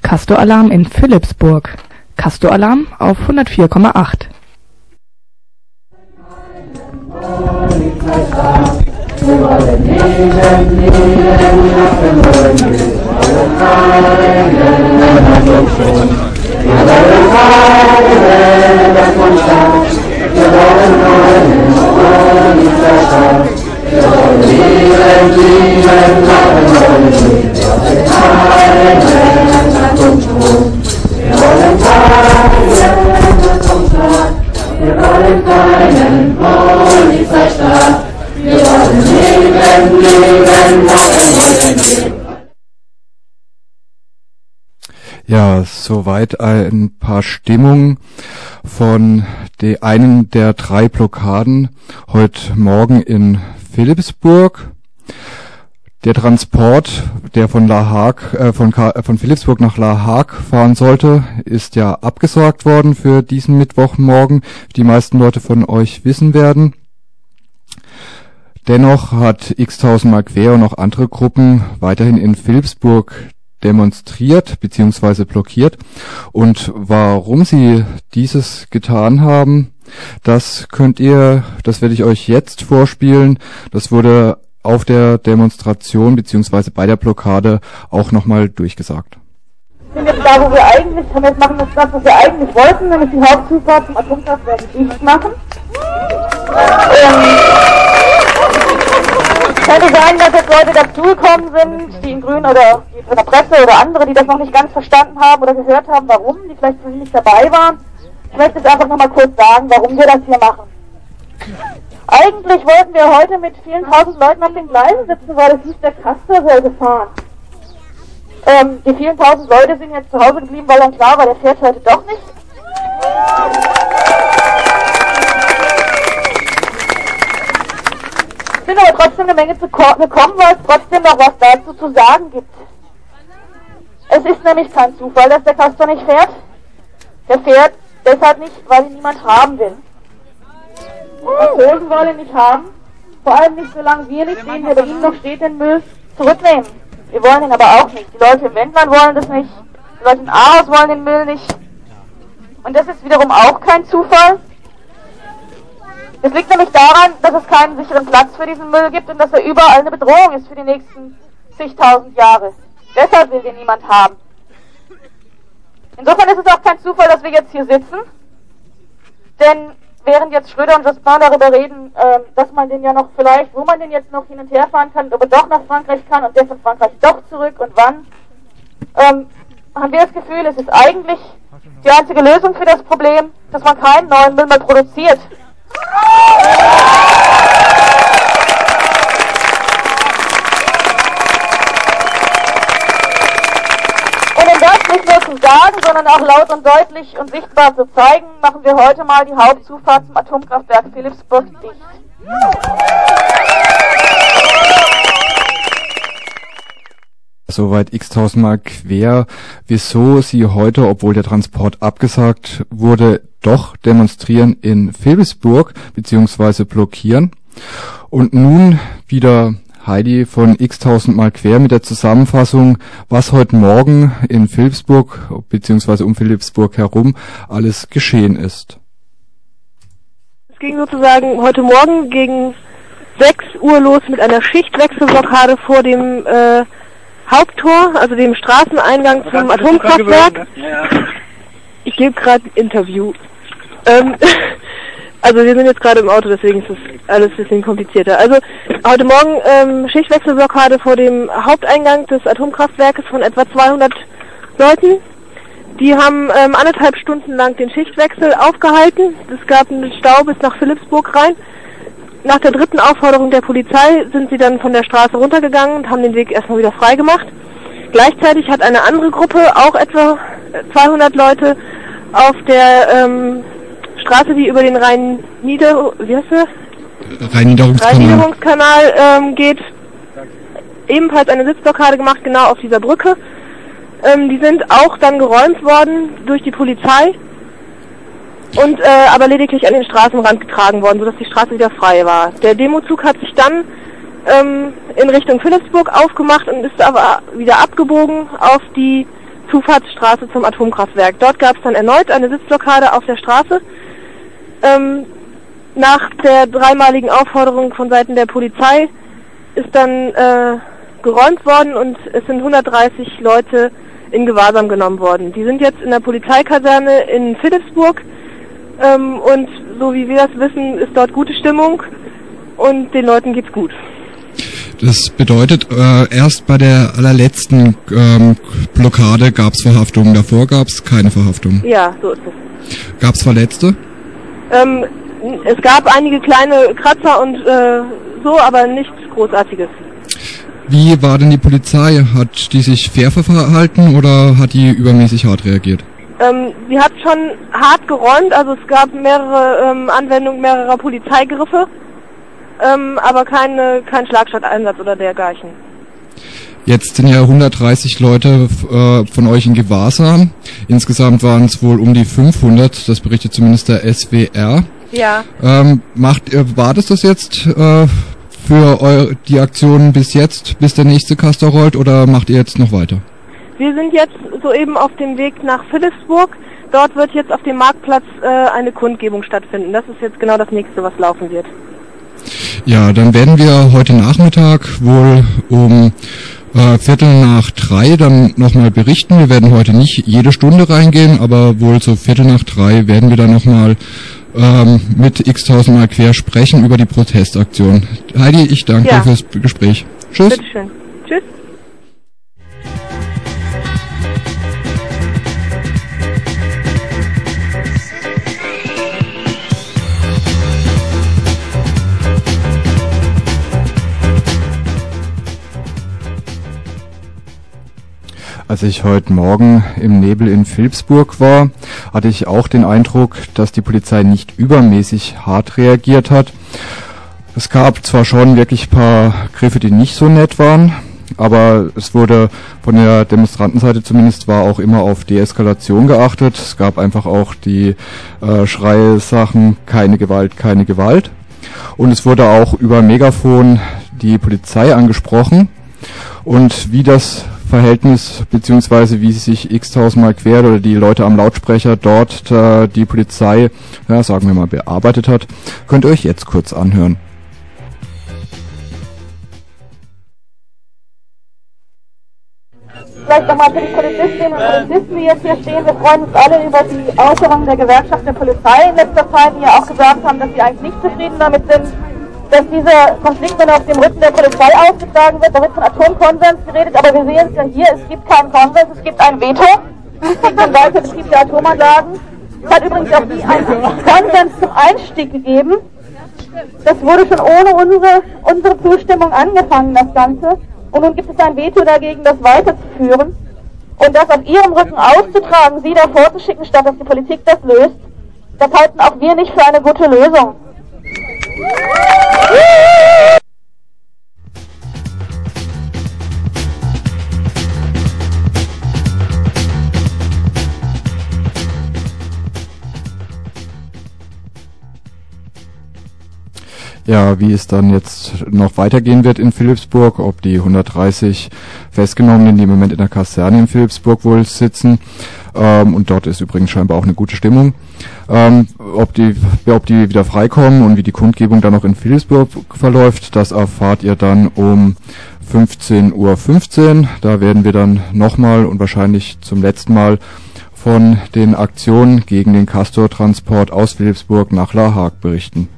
Castor-Alarm in Philippsburg. Castor-Alarm auf 104,8. Ja, soweit ein paar Stimmungen von einen der 3 Blockaden heute Morgen in Philippsburg. Der Transport, der von von Philippsburg nach La Hague fahren sollte, ist ja abgesagt worden für diesen Mittwochmorgen, wie die meisten Leute von euch wissen werden. Dennoch hat x-tausendmal quer und auch andere Gruppen weiterhin in Philippsburg demonstriert bzw. blockiert. Und warum sie dieses getan haben, das werde ich euch jetzt vorspielen. Das wurde auf der Demonstration bzw. bei der Blockade auch nochmal durchgesagt. Wir sind jetzt da, wo wir eigentlich, machen das, was wir eigentlich wollten, nämlich die Hauptzufahrt zum Atomkraftwerk dicht machen. Könnte sein, dass jetzt Leute dazugekommen sind, die in Grün oder die von der Presse oder andere, die das noch nicht ganz verstanden haben oder gehört haben, warum, die vielleicht nicht dabei waren. Ich möchte jetzt einfach nochmal kurz sagen, warum wir das hier machen. Eigentlich wollten wir heute mit vielen tausend Leuten auf den Gleisen sitzen, weil es hieß, der Castor sollte fahren. Die vielen tausend Leute sind jetzt zu Hause geblieben, weil dann klar war, der fährt heute doch nicht. Es sind aber trotzdem eine Menge gekommen, weil es trotzdem noch was dazu zu sagen gibt. Es ist nämlich kein Zufall, dass der Castor nicht fährt. Der fährt deshalb nicht, weil ihn niemand haben will. Franzosen wollen ihn nicht haben, vor allem nicht, solange wir nicht den, der bei ihnen noch steht, den Müll zurücknehmen. Wir wollen ihn aber auch nicht. Die Leute im Wendland wollen das nicht, die Leute in Aarhus wollen den Müll nicht. Und das ist wiederum auch kein Zufall. Es liegt nämlich daran, dass es keinen sicheren Platz für diesen Müll gibt und dass er überall eine Bedrohung ist für die nächsten zigtausend Jahre. Deshalb will den niemand haben. Insofern ist es auch kein Zufall, dass wir jetzt hier sitzen, denn während jetzt Schröder und Jospin darüber reden, dass man den ja noch vielleicht, wo man den jetzt noch hin und her fahren kann, ob er doch nach Frankreich kann und der von Frankreich doch zurück und wann, haben wir das Gefühl, es ist eigentlich die einzige Lösung für das Problem, dass man keinen neuen Müll mehr produziert. Und um das nicht nur zu sagen, sondern auch laut und deutlich und sichtbar zu zeigen, machen wir heute mal die Hauptzufahrt zum Atomkraftwerk Philippsburg dicht. Soweit x-tausendmal quer, wieso sie heute, obwohl der Transport abgesagt wurde, doch demonstrieren in Philippsburg bzw. blockieren. Und nun wieder Heidi von x-tausendmal quer mit der Zusammenfassung, was heute Morgen in Philippsburg bzw. um Philippsburg herum alles geschehen ist. Es ging sozusagen heute Morgen gegen 6 Uhr los mit einer Schichtwechselblockade vor dem Haupttor, also dem Straßeneingang zum Atomkraftwerk. Ich gebe gerade ein Interview. Also wir sind jetzt gerade im Auto, deswegen ist das alles ein bisschen komplizierter. Also heute Morgen Schichtwechselblockade vor dem Haupteingang des Atomkraftwerkes von etwa 200 Leuten. Die haben 1,5 Stunden lang den Schichtwechsel aufgehalten. Es gab einen Stau bis nach Philippsburg rein. Nach der 3. Aufforderung der Polizei sind sie dann von der Straße runtergegangen und haben den Weg erstmal wieder frei gemacht. Gleichzeitig hat eine andere Gruppe, auch etwa 200 Leute, auf der Straße, die über den Rhein-Niederungskanal geht, ebenfalls eine Sitzblockade gemacht, genau auf dieser Brücke. Die sind auch dann geräumt worden durch die Polizei und aber lediglich an den Straßenrand getragen worden, sodass die Straße wieder frei war. Der Demozug hat sich dann in Richtung Philippsburg aufgemacht und ist aber wieder abgebogen auf die Zufahrtsstraße zum Atomkraftwerk. Dort gab es dann erneut eine Sitzblockade auf der Straße. Nach der dreimaligen Aufforderung von Seiten der Polizei ist dann geräumt worden und es sind 130 Leute in Gewahrsam genommen worden. Die sind jetzt in der Polizeikaserne in Philipsburg und so wie wir das wissen, ist dort gute Stimmung und den Leuten geht's gut. Das bedeutet, erst bei der allerletzten Blockade gab es Verhaftungen, davor gab es keine Verhaftungen. Ja, so ist es. Gab es Verletzte? Es gab einige kleine Kratzer und so, aber nichts Großartiges. Wie war denn die Polizei? Hat die sich fair verhalten oder hat die übermäßig hart reagiert? Sie hat schon hart geräumt, also es gab mehrere Anwendungen mehrerer Polizeigriffe. Aber kein Schlagstadteinsatz oder dergleichen. Jetzt sind ja 130 Leute von euch in Gewahrsam. Insgesamt waren es wohl um die 500, das berichtet zumindest der SWR. Ja. War das jetzt für die Aktion bis jetzt, bis der nächste Castor rollt, oder macht ihr jetzt noch weiter? Wir sind jetzt soeben auf dem Weg nach Philipsburg. Dort wird jetzt auf dem Marktplatz eine Kundgebung stattfinden. Das ist jetzt genau das nächste, was laufen wird. Ja, dann werden wir heute Nachmittag wohl um 2:45 dann nochmal berichten. Wir werden heute nicht jede Stunde reingehen, aber wohl so 2:45 werden wir dann nochmal mit x-tausendmal quer sprechen über die Protestaktion. Heidi, ich danke dir fürs Gespräch. Tschüss. Bitteschön. Tschüss. Als ich heute Morgen im Nebel in Philipsburg war, hatte ich auch den Eindruck, dass die Polizei nicht übermäßig hart reagiert hat. Es gab zwar schon wirklich ein paar Griffe, die nicht so nett waren, aber es wurde von der Demonstrantenseite zumindest war auch immer auf Deeskalation geachtet. Es gab einfach auch die Schreie-Sachen, keine Gewalt, keine Gewalt. Und es wurde auch über Megafon die Polizei angesprochen und wie das Verhältnis, beziehungsweise wie sich x-tausendmal quer oder die Leute am Lautsprecher dort die Polizei, ja, sagen wir mal, bearbeitet hat, könnt ihr euch jetzt kurz anhören. Vielleicht nochmal für die Polizistinnen und Polizisten, die jetzt hier stehen. Wir freuen uns alle über die Äußerungen der Gewerkschaft der Polizei in letzter Zeit, die ja auch gesagt haben, dass sie eigentlich nicht zufrieden damit sind, dass dieser Konflikt dann auf dem Rücken der Polizei ausgetragen wird. Da wird von Atomkonsens geredet, aber wir sehen es ja hier, es gibt keinen Konsens, es gibt ein Veto gegen den Weiterbetrieb der Atomanlagen. Es hat übrigens auch nie einen Konsens zum Einstieg gegeben. Das wurde schon ohne unsere Zustimmung angefangen, das Ganze. Und nun gibt es ein Veto dagegen, das weiterzuführen. Und das auf ihrem Rücken auszutragen, sie davor zu schicken, statt dass die Politik das löst, das halten auch wir nicht für eine gute Lösung. Ja, wie es dann jetzt noch weitergehen wird in Philipsburg, ob die 130 Festgenommenen, die im Moment in der Kaserne in Philipsburg wohl sitzen, und dort ist übrigens scheinbar auch eine gute Stimmung, ob die wieder freikommen und wie die Kundgebung dann noch in Philipsburg verläuft, das erfahrt ihr dann um 15:15 Uhr. Da werden wir dann nochmal und wahrscheinlich zum letzten Mal von den Aktionen gegen den Castor-Transport aus Philipsburg nach La Hague berichten.